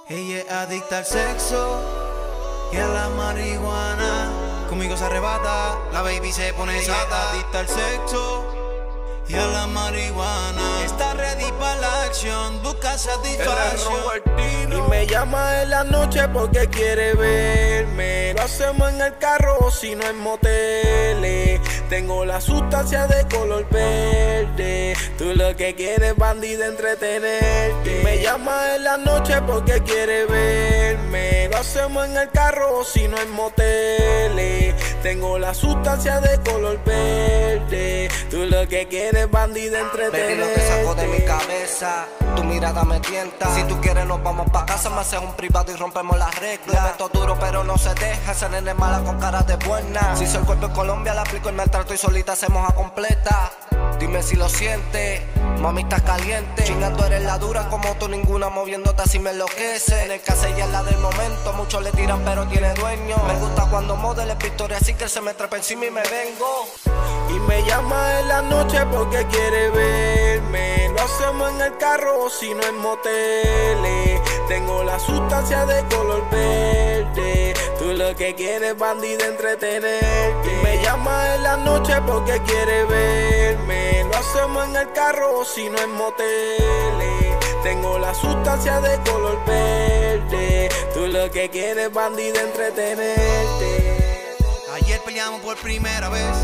Ella es adicta al sexo y a la marihuana. Conmigo se arrebata, la baby se pone sata. Ella es adicta al sexo y a la marihuana. Está ready para la acción, busca satisfacción. Y me llama en la noche porque quiere verme. Lo hacemos en el carro o si no en moteles. Tengo la sustancia de color verde. Tú lo que quieres, bandida, entretenerte. Y me llama en la noche porque quiere verme. Lo hacemos en el carro o si no en moteles. Tengo la sustancia de color verde. Tú lo que quieres, bandida, entretenerte. Baby, no te saco de mi cabeza. Tu mirada me tienta. Si tú quieres nos vamos pa' casa, me haces un privado y rompemos las reglas. Le meto duro pero no se deja. Esa nena es mala con cara de buena. Si soy el cuerpo en Colombia, la aplico el maltrato y solita hacemos a completa. Dime si lo sientes, mami estás caliente. Chingando eres la dura como tú, ninguna moviéndote así me enloquece. En el caso ella es la del momento, muchos le tiran pero tiene dueño. Me gusta cuando modeles Victoria así que él se me trepa encima y me vengo. Y me llama en la noche porque quiere verme. Lo hacemos en el carro o si no en moteles. Tengo la sustancia de color verde. Tú lo que quieres, bandida, entretenerte. Y me llama en la noche porque quiere verme. Lo hacemos en el carro o si no en moteles. Tengo la sustancia de color verde. Tú lo que quieres, bandida, entretenerte. Ayer peleamos por primera vez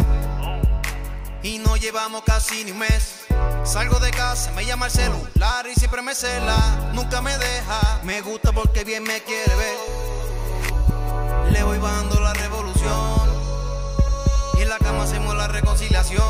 y no llevamos casi ni un mes. Salgo de casa, me llama el celular y siempre me cela, nunca me deja. Me gusta porque bien me quiere ver. Le voy bajando la revolución y en la cama hacemos la reconciliación.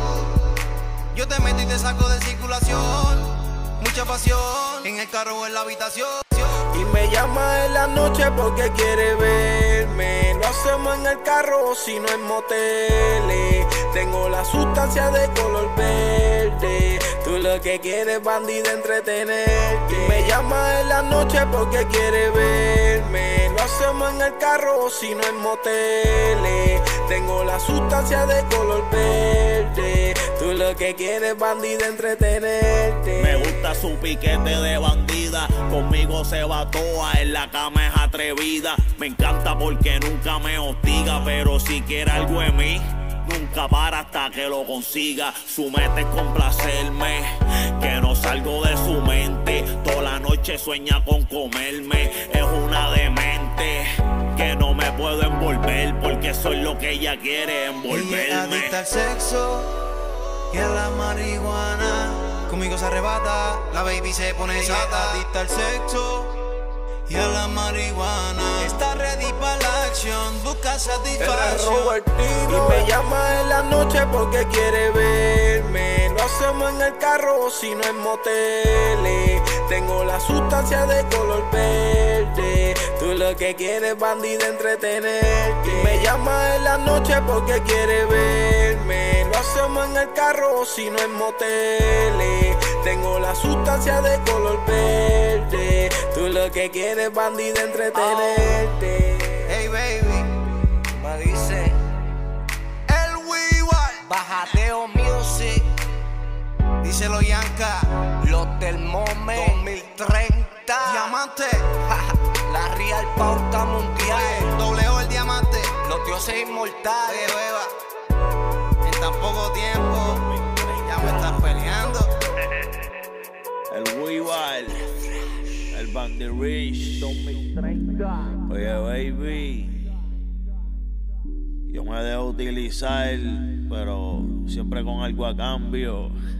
Yo te meto y te saco de circulación. Mucha pasión en el carro o en la habitación. Y me llama en la noche porque quiere verme. Lo hacemos en el carro o si no en moteles. Tengo la sustancia de color verde. Tú lo que quieres, bandida, entretenerte. Y me llama en la noche porque quiere verme. Lo hacemos en el carro o si no en moteles. Tengo la sustancia de color verde. Tú lo que quieres, bandida, entretenerte. Me gusta su piquete de bandida. Conmigo se va toa, en la cama es atrevida. Me encanta porque nunca me hostiga. Pero si quiere algo de mí, nunca para hasta que lo consiga. Su meta es complacerme, que no salgo de su mente. Toda la noche sueña con comerme. Es una demente que no me puedo envolver, porque soy lo que ella quiere, envolverme. Ella es adicta al sexo y a la marihuana. Conmigo se arrebata, la baby se pone sata. Ella es adicta al sexo y a la marihuana. Está ready para la acción, busca satisfacción. Y me llama en la noche porque quiere verme. Lo hacemos en el carro o si no en moteles. Tengo la sustancia de color verde. Tú lo que quieres, bandida, entretenerte. Y me llama en la noche porque quiere verme. Lo hacemos en el carro o si no en moteles. Tengo la sustancia de color verde. Tú lo que quieres, bandida, entretenerte. Hey baby, Me dice el Wiwal, Bajateo Music, díselo Yanka, los del Moment 2030. Diamante, La Real Pauta Mundial. doble O el diamante. Los dioses inmortales. Oye, beba, en tan poco tiempo ya me estás peleando. El Weaver, el Bandy Rich 2030. Oye, baby, yo me dejo utilizar, pero siempre con algo a cambio.